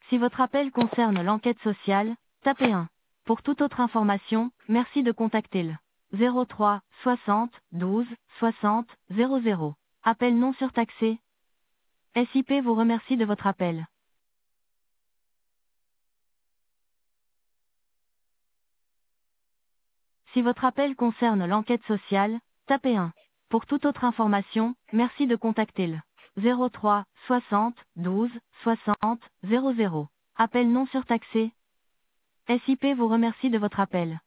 Si votre appel concerne l'enquête sociale, tapez 1. Pour toute autre information, merci de contacter le 03 60 12 60 00. Appel non surtaxé. SIP vous remercie de votre appel. Si votre appel concerne l'enquête sociale, tapez 1. Pour toute autre information, merci de contacter le 03 60 12 60 00. Appel non surtaxé. SIP vous remercie de votre appel.